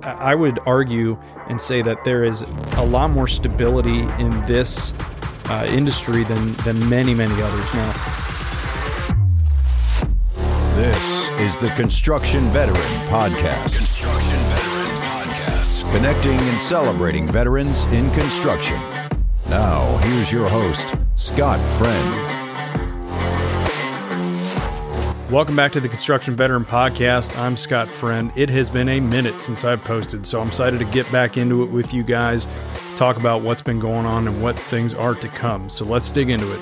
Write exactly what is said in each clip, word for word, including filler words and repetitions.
I would argue and say that there is a lot more stability in this uh, industry than, than many, many others now. This is the Construction Veteran Podcast. Construction Veteran Podcast. Connecting and celebrating veterans in construction. Now, here's your host, Scott Friend. Welcome back to the Construction Veteran Podcast. I'm Scott Friend. It has been a minute since I've posted, so I'm excited to get back into it with you guys, talk about what's been going on and what things are to come. So let's dig into it.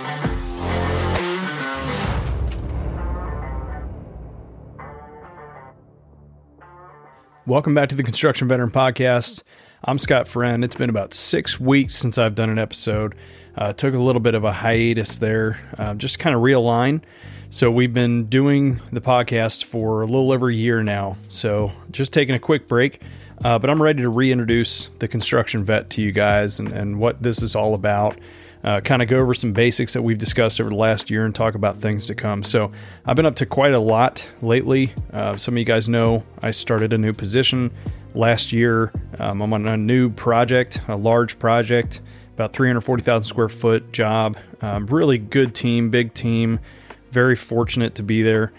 Welcome back to the Construction Veteran Podcast. I'm Scott Friend. It's been about six weeks since I've done an episode. Uh, took a little bit of a hiatus there, uh, just kind of realign. So we've been doing the podcast for a little over a year now. So just taking a quick break, uh, but I'm ready to reintroduce the Construction Vet to you guys and, and what this is all about. Uh, kind of go over some basics that we've discussed over the last year and talk about things to come. So I've been up to quite a lot lately. Uh, some of you guys know I started a new position last year. Um, I'm on a new project, a large project, about three hundred forty thousand square foot job. Um, really good team, big team. Very fortunate to be there.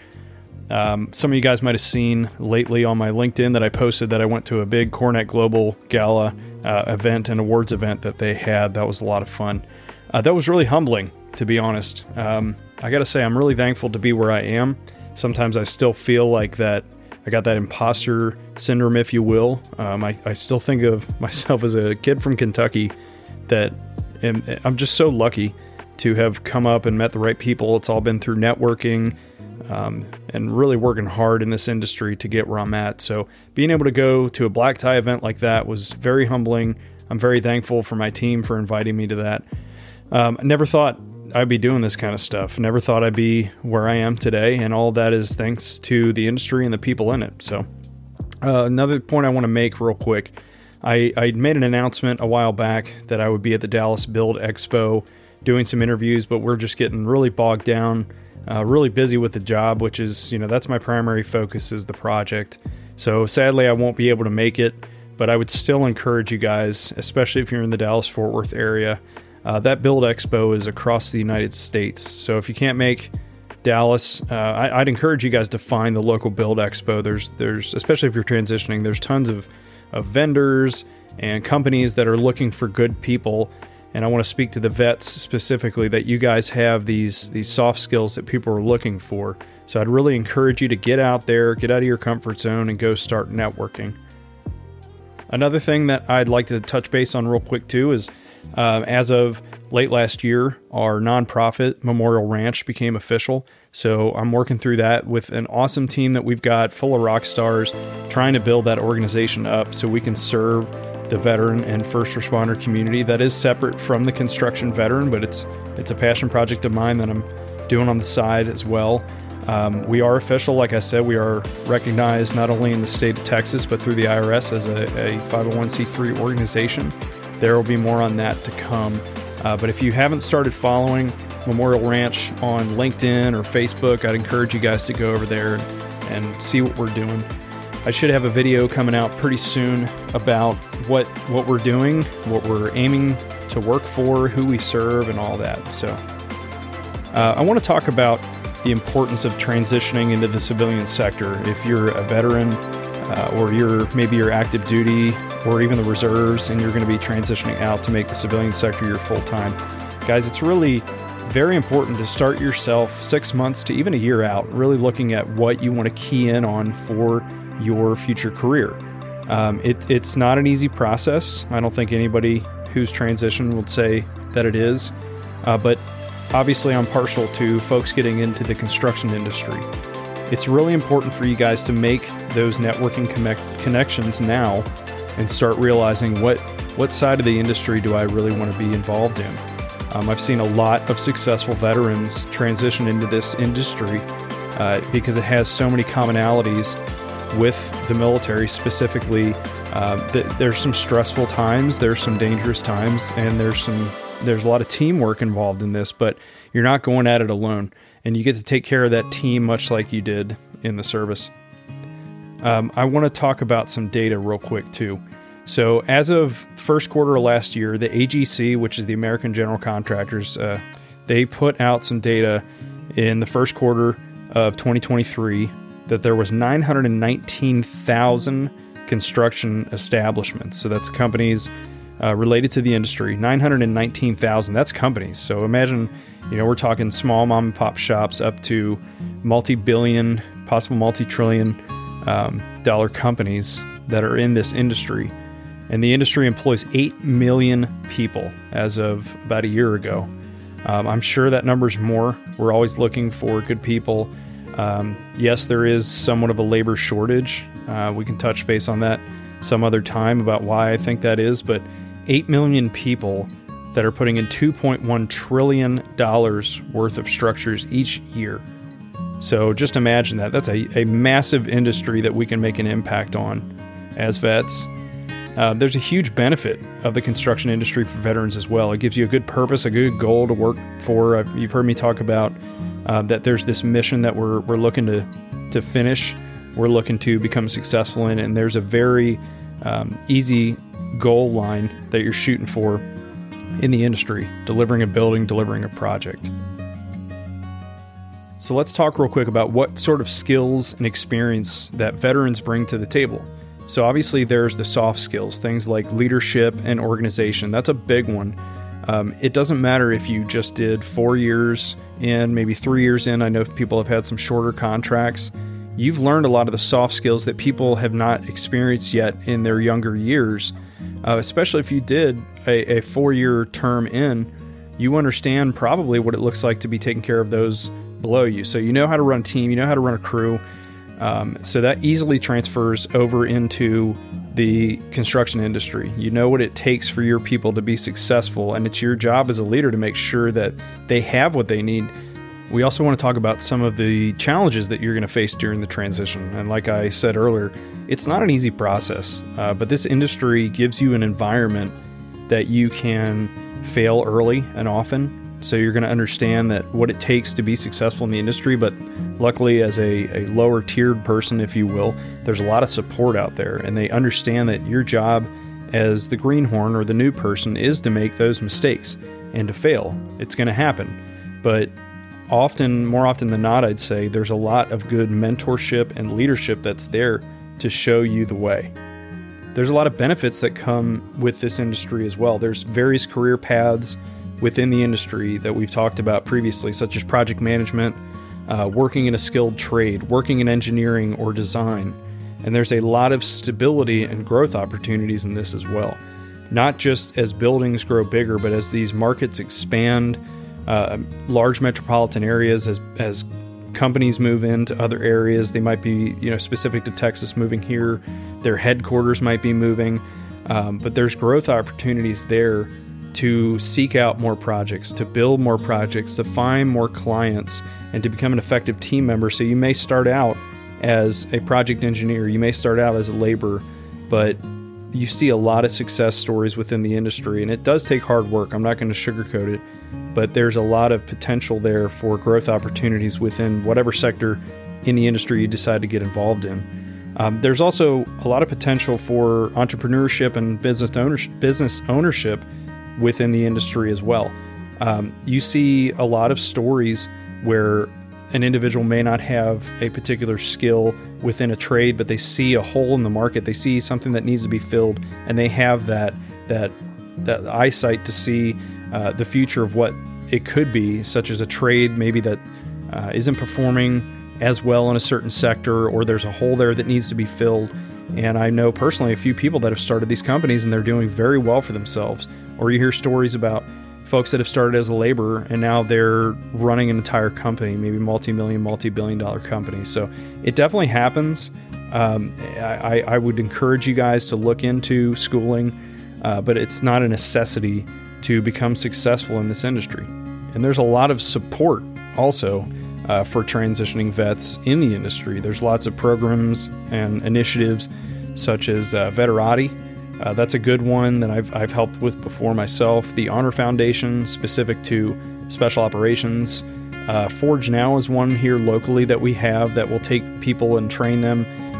Um, some of you guys might have seen lately on my LinkedIn that I posted that I went to a big Coronet Global Gala uh, event and awards event that they had. That was a lot of fun. Uh, that was really humbling, to be honest. Um, I got to say, I'm really thankful to be where I am. Sometimes I still feel like that I got that imposter syndrome, if you will. Um, I, I still think of myself as a kid from Kentucky that am, I'm just so lucky to have come up and met the right people. It's all been through networking um, and really working hard in this industry to get where I'm at. So being able to go to a black tie event like that was very humbling. I'm very thankful for my team for inviting me to that. Um, I never thought I'd be doing this kind of stuff. Never thought I'd be where I am today. And all of that is thanks to the industry and the people in it. So uh, another point I want to make real quick. I, I made an announcement a while back that I would be at the Dallas Build Expo doing some interviews, but we're just getting really bogged down, uh, really busy with the job, which is, you know, that's my primary focus is the project. So sadly, I won't be able to make it, but I would still encourage you guys, especially if you're in the Dallas-Fort Worth area. Uh, that Build Expo is across the United States. So if you can't make Dallas, uh, I, I'd encourage you guys to find the local Build Expo. There's, there's, especially if you're transitioning, there's tons of, of vendors and companies that are looking for good people. And I want to speak to the vets specifically that you guys have these these soft skills that people are looking for. So I'd really encourage you to get out there, get out of your comfort zone, and go start networking. Another thing that I'd like to touch base on real quick too is uh, as of late last year, our nonprofit Memorial Ranch became official. So I'm working through that with an awesome team that we've got full of rock stars trying to build that organization up so we can serve the veteran and first responder community. That is separate from the construction veteran, but it's it's a passion project of mine that I'm doing on the side as well. Um, we are official, like I said, we are recognized not only in the state of Texas, but through the I R S as a, a five oh one c three organization. There will be more on that to come. Uh, but if you haven't started following Memorial Ranch on LinkedIn or Facebook, I'd encourage you guys to go over there and, and see what we're doing. I should have a video coming out pretty soon about what what we're doing, what we're aiming to work for, who we serve, and all that. So uh, I want to talk about the importance of transitioning into the civilian sector. If you're a veteran uh, or you're maybe you're active duty or even the reserves and you're going to be transitioning out to make the civilian sector your full-time. Guys, it's really very important to start yourself six months to even a year out, really looking at what you want to key in on for your future career. Um, it, it's not an easy process. I don't think anybody who's transitioned would say that it is, uh, but obviously I'm partial to folks getting into the construction industry. It's really important for you guys to make those networking connect- connections now and start realizing what, what side of the industry do I really want to be involved in. Um, I've seen a lot of successful veterans transition into this industry uh, because it has so many commonalities with the military specifically. Uh, th- there's some stressful times, there's some dangerous times, and there's some there's a lot of teamwork involved in this, but you're not going at it alone, and you get to take care of that team much like you did in the service. um, I want to talk about some data real quick too. So as of first quarter of last year, the A G C, which is the American General Contractors, uh, they put out some data in the first quarter of twenty twenty-three that there was nine hundred nineteen thousand construction establishments. So that's companies uh, related to the industry. nine hundred nineteen thousand, that's companies. So imagine, you know, we're talking small mom and pop shops up to multi-billion, possible multi-trillion um, dollar companies that are in this industry. And the industry employs eight million people as of about a year ago. Um, I'm sure that number's more. We're always looking for good people. Um, yes, there is somewhat of a labor shortage. Uh, we can touch base on that some other time about why I think that is. But eight million people that are putting in two point one trillion dollars worth of structures each year. So just imagine that. That's a, a massive industry that we can make an impact on as vets. Uh, there's a huge benefit of the construction industry for veterans as well. It gives you a good purpose, a good goal to work for. Uh, you've heard me talk about uh, that there's this mission that we're we're looking to to finish. We're looking to become successful in, and there's a very um, easy goal line that you're shooting for in the industry, delivering a building, delivering a project. So let's talk real quick about what sort of skills and experience that veterans bring to the table. So obviously there's the soft skills, things like leadership and organization. That's a big one. Um, it doesn't matter if you just did four years in, maybe three years in. I know people have had some shorter contracts. You've learned a lot of the soft skills that people have not experienced yet in their younger years, uh, especially if you did a, a four-year term in. You understand probably what it looks like to be taking care of those below you. So you know how to run a team, you know how to run a crew. Um, so that easily transfers over into the construction industry. You know what it takes for your people to be successful, and it's your job as a leader to make sure that they have what they need. We also want to talk about some of the challenges that you're going to face during the transition. And like I said earlier, it's not an easy process, uh, but this industry gives you an environment that you can fail early and often. So you're going to understand that what it takes to be successful in the industry. But luckily, as a, a lower tiered person, if you will, there's a lot of support out there, and they understand that your job as the greenhorn or the new person is to make those mistakes and to fail. It's going to happen. But often, more often than not, I'd say there's a lot of good mentorship and leadership that's there to show you the way. There's a lot of benefits that come with this industry as well. There's various career paths within the industry that we've talked about previously, such as project management, uh, working in a skilled trade, working in engineering or design. And there's a lot of stability and growth opportunities in this as well. Not just as buildings grow bigger, but as these markets expand, uh, large metropolitan areas, as as companies move into other areas. They might be, you know, specific to Texas, moving here. Their headquarters might be moving. Um, but there's growth opportunities there to seek out more projects, to build more projects, to find more clients, and to become an effective team member. So you may start out as a project engineer, you may start out as a laborer, but you see a lot of success stories within the industry, and it does take hard work. I'm not going to sugarcoat it, but there's a lot of potential there for growth opportunities within whatever sector in the industry you decide to get involved in. Um, there's also a lot of potential for entrepreneurship and business ownership, business ownership within the industry as well. Um, you see a lot of stories where an individual may not have a particular skill within a trade, but they see a hole in the market. They see something that needs to be filled, and they have that that that eyesight to see uh, the future of what it could be, such as a trade maybe that uh, isn't performing as well in a certain sector, or there's a hole there that needs to be filled. And I know personally a few people that have started these companies, and they're doing very well for themselves. Or you hear stories about folks that have started as a laborer and now they're running an entire company, maybe multi-million, multi-billion dollar company. So it definitely happens. Um, I, I would encourage you guys to look into schooling, uh, but it's not a necessity to become successful in this industry. And there's a lot of support also uh, for transitioning vets in the industry. There's lots of programs and initiatives such as uh, Veterati. Uh, that's a good one that I've I've helped with before myself. The Honor Foundation, specific to special operations. Uh, Forge Now is one here locally that we have that will take people and train them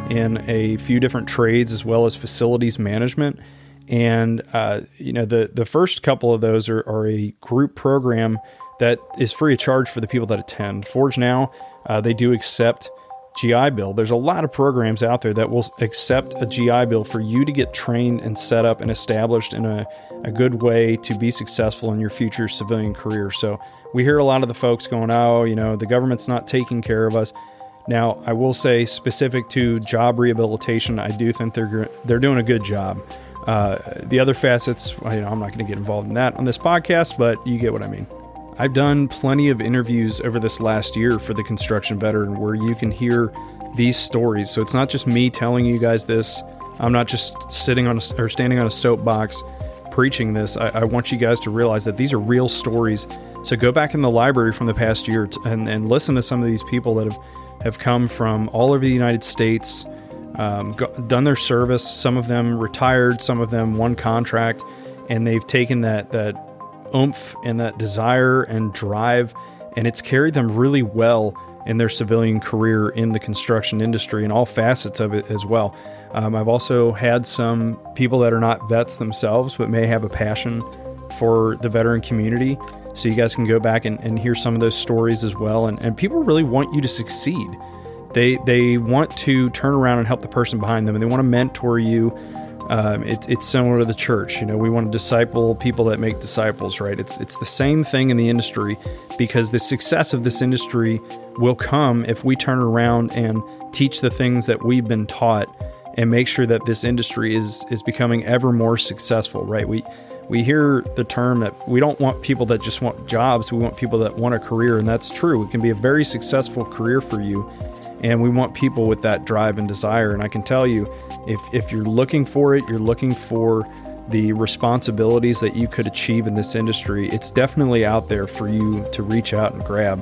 in a few different trades as well as facilities management. And, uh, you know, the, the first couple of those are, are a group program that is free of charge for the people that attend. Forge Now, uh, they do accept G I Bill. There's a lot of programs out there that will accept a G I Bill for you to get trained and set up and established in a, a good way to be successful in your future civilian career. So we hear a lot of the folks going, oh, you know, the government's not taking care of us. Now, I will say specific to job rehabilitation, I do think they're they're doing a good job. Uh, the other facets, well, you know, I'm not going to get involved in that on this podcast, but you get what I mean. I've done plenty of interviews over this last year for the Construction Veteran where you can hear these stories. So it's not just me telling you guys this. I'm not just sitting on a, or standing on a soapbox preaching this. I, I want you guys to realize that these are real stories. So go back in the library from the past year t- and, and listen to some of these people that have, have come from all over the United States, um, go, done their service. Some of them retired, some of them won contract, and they've taken that that oomph and that desire and drive, and it's carried them really well in their civilian career in the construction industry and all facets of it as well. Um, I've also had some people that are not vets themselves, but may have a passion for the veteran community. So you guys can go back and, and hear some of those stories as well. And, and people really want you to succeed. They they want to turn around and help the person behind them, and they want to mentor you. Um, it, it's similar to the church. You know, we want to disciple people that make disciples, right? It's it's the same thing in the industry, because the success of this industry will come if we turn around and teach the things that we've been taught and make sure that this industry is is becoming ever more successful, right? We we hear the term that we don't want people that just want jobs. We want people that want a career, and that's true. It can be a very successful career for you, and we want people with that drive and desire. And I can tell you, if if you're looking for it, you're looking for the responsibilities that you could achieve in this industry, it's definitely out there for you to reach out and grab.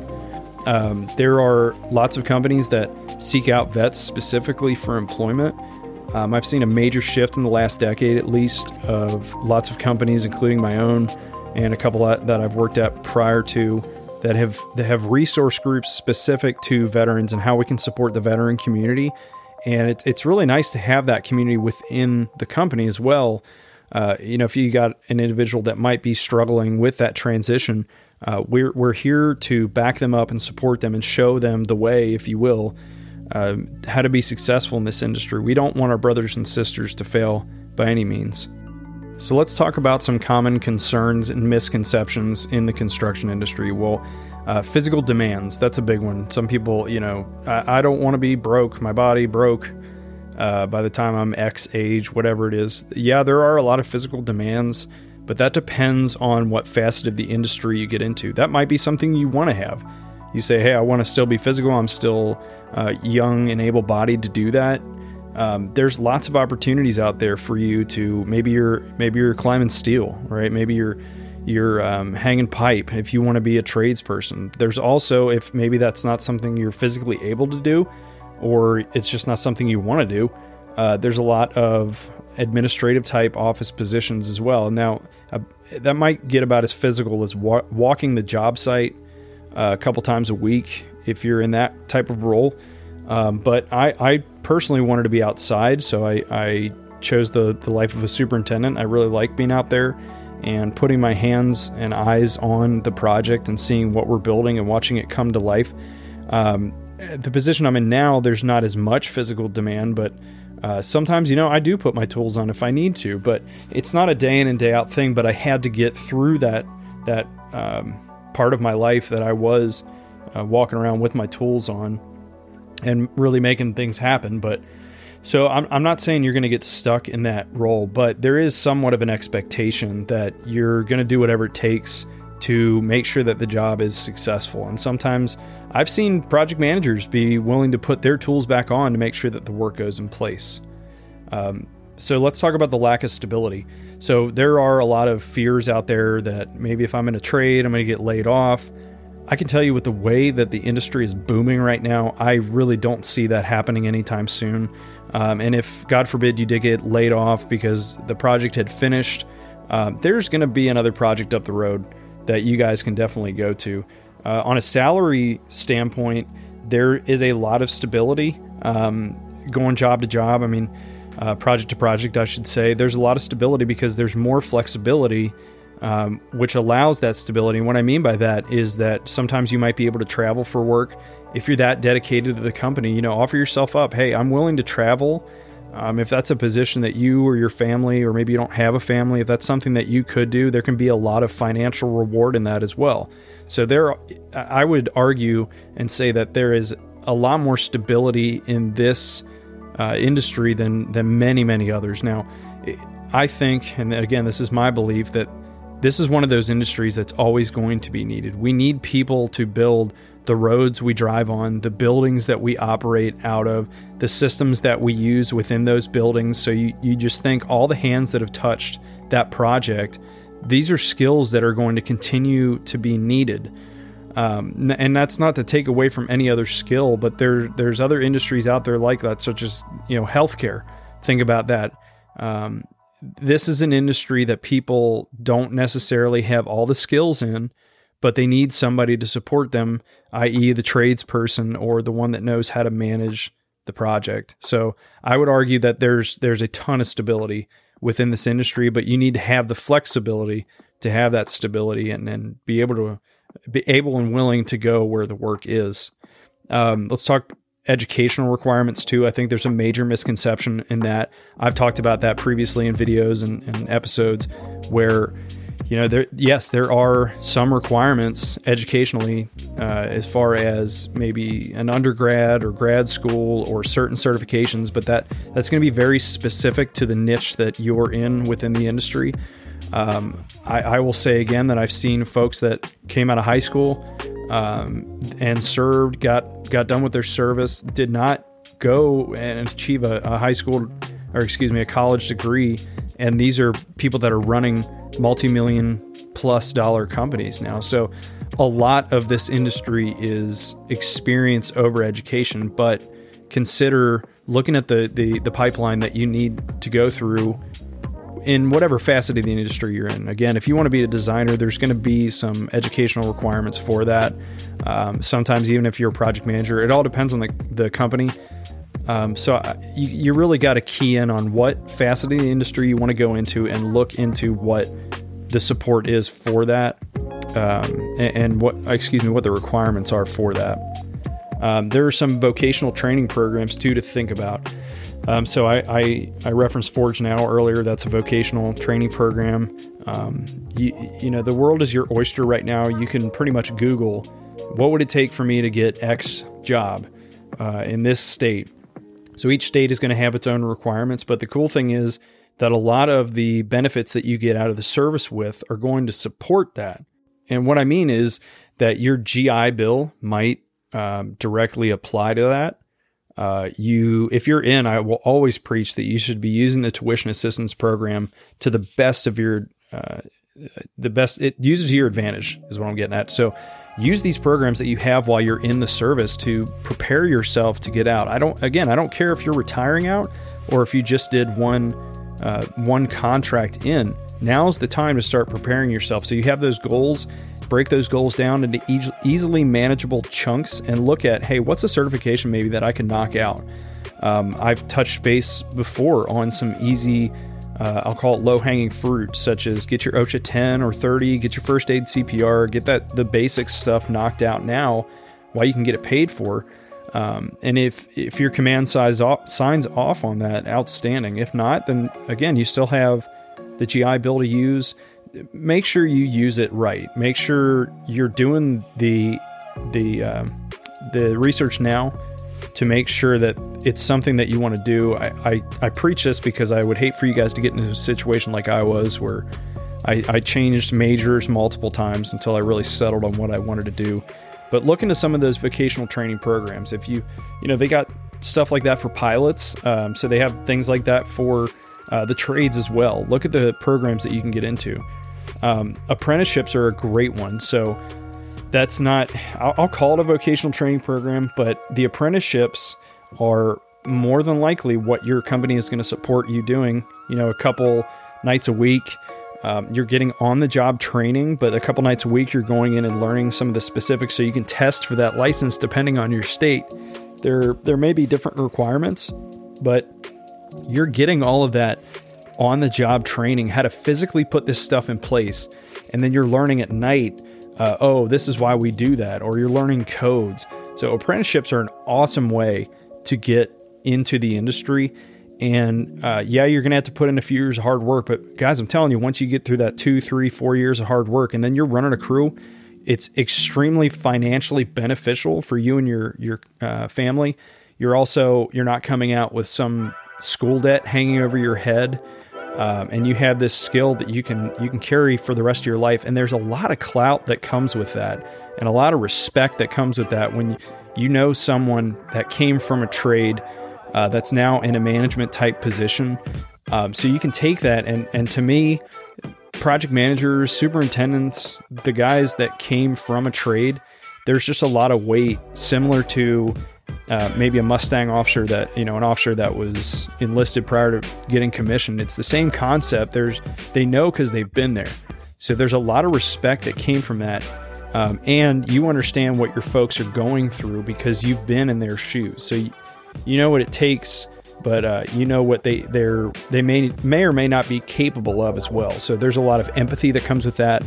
Um, there are lots of companies that seek out vets specifically for employment. Um, I've seen a major shift in the last decade, at least, of lots of companies, including my own and a couple that I've worked at prior to, that have that have resource groups specific to veterans and how we can support the veteran community. And it's it's really nice to have that community within the company as well. Uh, you know, if you got an individual that might be struggling with that transition, uh, we're we're here to back them up and support them and show them the way, if you will, uh, how to be successful in this industry. We don't want our brothers and sisters to fail by any means. So let's talk about some common concerns and misconceptions in the construction industry. Well, uh, physical demands, that's a big one. Some people, you know, I, I don't want to be broke, my body broke uh, by the time I'm X age, whatever it is. Yeah, there are a lot of physical demands, but that depends on what facet of the industry you get into. That might be something you want to have. You say, hey, I want to still be physical. I'm still uh, young and able-bodied to do that. Um, there's lots of opportunities out there for you to, maybe you're maybe you're climbing steel, right? Maybe you're you're um, hanging pipe if you want to be a tradesperson. There's also, if maybe that's not something you're physically able to do, or it's just not something you want to do, uh, there's a lot of administrative type office positions as well. Now, uh, that might get about as physical as wa- walking the job site uh, a couple times a week if you're in that type of role. Um, but I, I personally wanted to be outside, so I, I chose the, the life of a superintendent. I really like being out there and putting my hands and eyes on the project and seeing what we're building and watching it come to life. Um, the position I'm in now, there's not as much physical demand, but uh, sometimes, you know, I do put my tools on if I need to, but it's not a day in and day out thing. But I had to get through that, that um, part of my life that I was uh, walking around with my tools on and really making things happen. But so I'm, I'm not saying you're going to get stuck in that role, but there is somewhat of an expectation that you're going to do whatever it takes to make sure that the job is successful. And sometimes I've seen project managers be willing to put their tools back on to make sure that the work goes in place. Um, so let's talk about the lack of stability. So there are a lot of fears out there that maybe if I'm in a trade, I'm going to get laid off. I can tell you, with the way that the industry is booming right now, I really don't see that happening anytime soon. Um, and if, God forbid, you did get laid off because the project had finished, uh, there's going to be another project up the road that you guys can definitely go to. Uh, on a salary standpoint, there is a lot of stability. Um, going job to job, I mean, uh, project to project, I should say, there's a lot of stability because there's more flexibility, um, which allows that stability. And what I mean by that is that sometimes you might be able to travel for work. If you're that dedicated to the company, you know, offer yourself up. Hey, I'm willing to travel. Um, if that's a position that you or your family, or maybe you don't have a family, if that's something that you could do, there can be a lot of financial reward in that as well. So there, I would argue and say that there is a lot more stability in this uh, industry than than many, many others. Now, I think, and again, this is my belief, that this is one of those industries that's always going to be needed. We need people to build the roads we drive on, the buildings that we operate out of, the systems that we use within those buildings. So you, you just think all the hands that have touched that project, these are skills that are going to continue to be needed. Um, and that's not to take away from any other skill, but there there's other industries out there like that, such as, you know, healthcare. Think about that. Um, this is an industry that people don't necessarily have all the skills in, but they need somebody to support them, that is the tradesperson or the one that knows how to manage the project. So I would argue that there's there's a ton of stability within this industry, but you need to have the flexibility to have that stability and, and be able to be able and willing to go where the work is. Um, let's talk educational requirements too. I think there's a major misconception in that. I've talked about that previously in videos and, and episodes where, you know, there, yes, there are some requirements educationally uh, as far as maybe an undergrad or grad school or certain certifications, but that that's going to be very specific to the niche that you're in within the industry. Um, I, I will say again that I've seen folks that came out of high school um, and served, got got done with their service, did not go and achieve a, a high school or excuse me, a college degree. And these are people that are running multi-million plus dollar companies now. So a lot of this industry is experience over education, but consider looking at the, the, the pipeline that you need to go through in whatever facet of the industry you're in. Again, if you want to be a designer, there's going to be some educational requirements for that. Um, sometimes even if you're a project manager, it all depends on the, the company. Um, so I, you, you really got to key in on what facet of the industry you want to go into and look into what the support is for that, um, and, and what, excuse me, what the requirements are for that. Um, there are some vocational training programs too to think about. Um, so I, I, I referenced Forge Now earlier. That's a vocational training program. Um, you, you know, the world is your oyster right now. You can pretty much Google, what would it take for me to get X job uh, in this state? So each state is going to have its own requirements. But the cool thing is that a lot of the benefits that you get out of the service with are going to support that. And what I mean is that your G I Bill might um, directly apply to that. Uh, you, if you're in, I will always preach that you should be using the tuition assistance program to the best of your, uh, the best, it use it to your advantage is what I'm getting at. So use these programs that you have while you're in the service to prepare yourself to get out. I don't, again, I don't care if you're retiring out or if you just did one, uh, one contract in. Now's the time to start preparing yourself. So you have those goals. Break those goals down into e- easily manageable chunks and look at, hey, what's a certification maybe that I can knock out? Um, I've touched base before on some easy, uh, I'll call it low-hanging fruit, such as get your OSHA ten or thirty, get your first aid C P R, get that the basic stuff knocked out now while you can get it paid for. Um, and if if your command size off, signs off on that, outstanding. If not, then again, you still have the G I Bill to use. Make sure you use it right. Make sure you're doing the the um, the research now to make sure that it's something that you want to do. I, I, I preach this because I would hate for you guys to get into a situation like I was, where I, I changed majors multiple times until I really settled on what I wanted to do. But look into some of those vocational training programs. If you, you know, they got stuff like that for pilots. Um, so they have things like that for uh, the trades as well. Look at the programs that you can get into. Um, apprenticeships are a great one. So that's not, I'll, I'll call it a vocational training program, but the apprenticeships are more than likely what your company is going to support you doing. You know, a couple nights a week, um, you're getting on the job training, but a couple nights a week, you're going in and learning some of the specifics so you can test for that license depending on your state. There, there may be different requirements, but you're getting all of that on the job training, how to physically put this stuff in place. And then you're learning at night, uh, oh, this is why we do that. Or you're learning codes. So apprenticeships are an awesome way to get into the industry. And uh, yeah, you're going to have to put in a few years of hard work. But guys, I'm telling you, once you get through that two, three, four years of hard work, and then you're running a crew, it's extremely financially beneficial for you and your your uh, family. You're also, you're not coming out with some school debt hanging over your head. Um, and you have this skill that you can you can carry for the rest of your life. And there's a lot of clout that comes with that, and a lot of respect that comes with that when you, you know someone that came from a trade uh, that's now in a management type position. Um, so you can take that, and and to me, project managers, superintendents, the guys that came from a trade, there's just a lot of weight similar to Uh, maybe a Mustang officer that, you know, an officer that was enlisted prior to getting commissioned. It's the same concept. There's, they know because they've been there. So there's a lot of respect that came from that. Um, and you understand what your folks are going through because you've been in their shoes. So you, you know what it takes, but uh, you know what they, they're, they may, may or may not be capable of as well. So there's a lot of empathy that comes with that.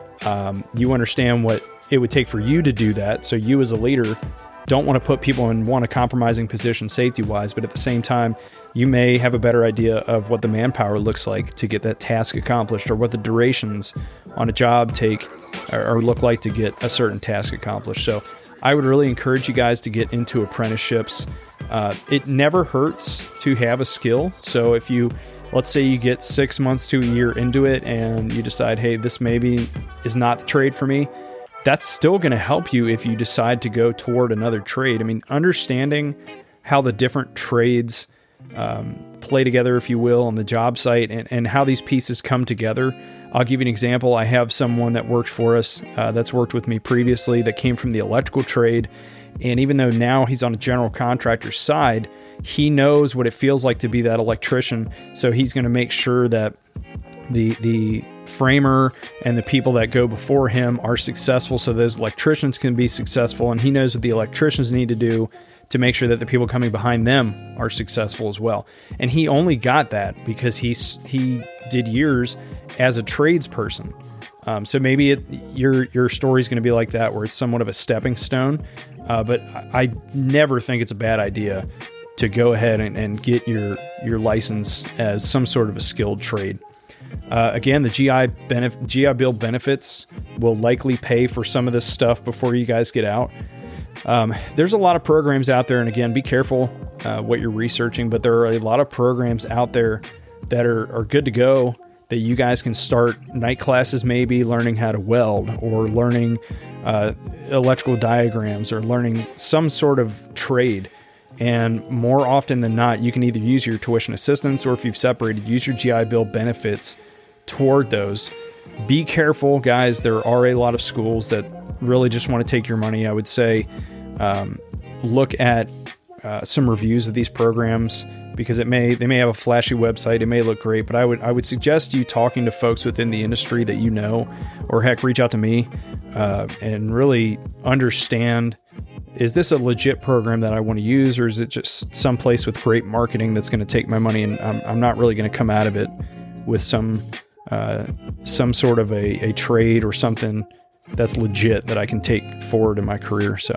Um, you understand what it would take for you to do that. So you as a leader don't want to put people in one a compromising position safety-wise, but at the same time, you may have a better idea of what the manpower looks like to get that task accomplished, or what the durations on a job take or, or look like to get a certain task accomplished. So I would really encourage you guys to get into apprenticeships. Uh, it never hurts to have a skill. So if you, let's say you get six months to a year into it and you decide, hey, this maybe is not the trade for me, that's still going to help you if you decide to go toward another trade. I mean, understanding how the different trades um, play together, if you will, on the job site, and, and how these pieces come together. I'll give you an example. I have someone that works for us uh, that's worked with me previously that came from the electrical trade. And even though now he's on a general contractor side, he knows what it feels like to be that electrician. So he's going to make sure that the the framer and the people that go before him are successful, so those electricians can be successful, and he knows what the electricians need to do to make sure that the people coming behind them are successful as well. And he only got that because he's he did years as a tradesperson. Um, so maybe it, your your story is going to be like that, where it's somewhat of a stepping stone. Uh, but I, I never think it's a bad idea to go ahead and, and get your your license as some sort of a skilled trade. Uh, again, the G I benef- G I Bill benefits will likely pay for some of this stuff before you guys get out. Um, there's a lot of programs out there, and again, be careful uh, what you're researching, but there are a lot of programs out there that are, are good to go, that you guys can start night classes, maybe learning how to weld, or learning uh, electrical diagrams, or learning some sort of trade. And more often than not, you can either use your tuition assistance, or if you've separated, use your G I Bill benefits toward those. Be careful, guys. There are a lot of schools that really just want to take your money. I would say um, look at uh, some reviews of these programs, because it may they may have a flashy website. It may look great, but I would I would suggest you talking to folks within the industry that you know, or heck, reach out to me uh, and really understand, is this a legit program that I want to use, or is it just someplace with great marketing that's going to take my money and I'm, I'm not really going to come out of it with some uh, some sort of a, a trade or something that's legit that I can take forward in my career. So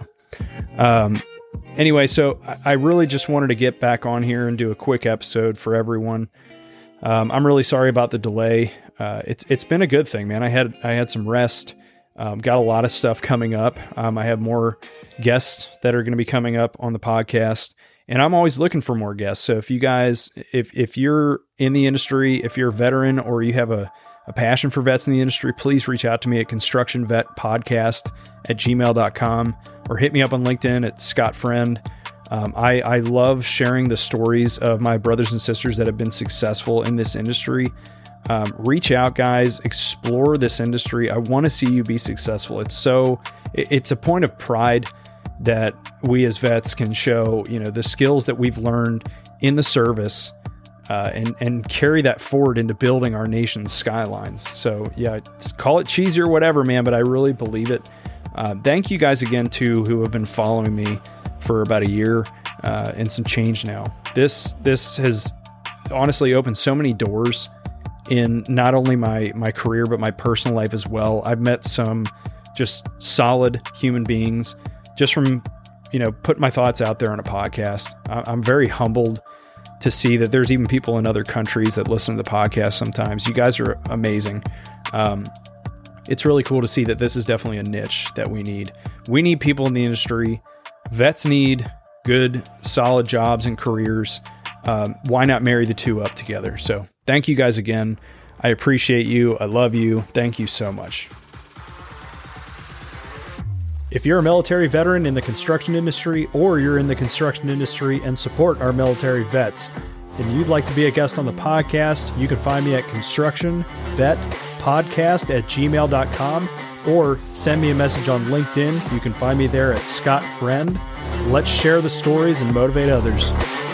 um, anyway, so I really just wanted to get back on here and do a quick episode for everyone. Um, I'm really sorry about the delay. Uh, it's it's been a good thing, man. I had I had some rest. Um, got a lot of stuff coming up. Um, I have more guests that are going to be coming up on the podcast, and I'm always looking for more guests. So if you guys, if if you're in the industry, if you're a veteran, or you have a, a passion for vets in the industry, please reach out to me at construction vet podcast at gmail dot com, or hit me up on LinkedIn at Scott Friend. Um, I, I love sharing the stories of my brothers and sisters that have been successful in this industry. Um, reach out, guys, explore this industry. I want to see you be successful. It's so, it, it's a point of pride that we as vets can show, you know, the skills that we've learned in the service, uh, and, and carry that forward into building our nation's skylines. So yeah, call it cheesy or whatever, man, but I really believe it. Uh, thank you guys again too, who have been following me for about a year. uh, and some change now. This this has honestly opened so many doors in not only my my career but my personal life as well. I've met some just solid human beings just from, you know, putting my thoughts out there on a podcast. I'm very humbled to see that there's even people in other countries that listen to the podcast sometimes. You guys are amazing. Um, it's really cool to see that this is definitely a niche that we need. We need people in the industry. Vets need good, solid jobs and careers. Um, why not marry the two up together? So thank you guys again. I appreciate you. I love you. Thank you so much. If you're a military veteran in the construction industry, or you're in the construction industry and support our military vets, and you'd like to be a guest on the podcast, you can find me at construction vet podcast at gmail dot com, or send me a message on LinkedIn. You can find me there at Scott Friend. Let's share the stories and motivate others.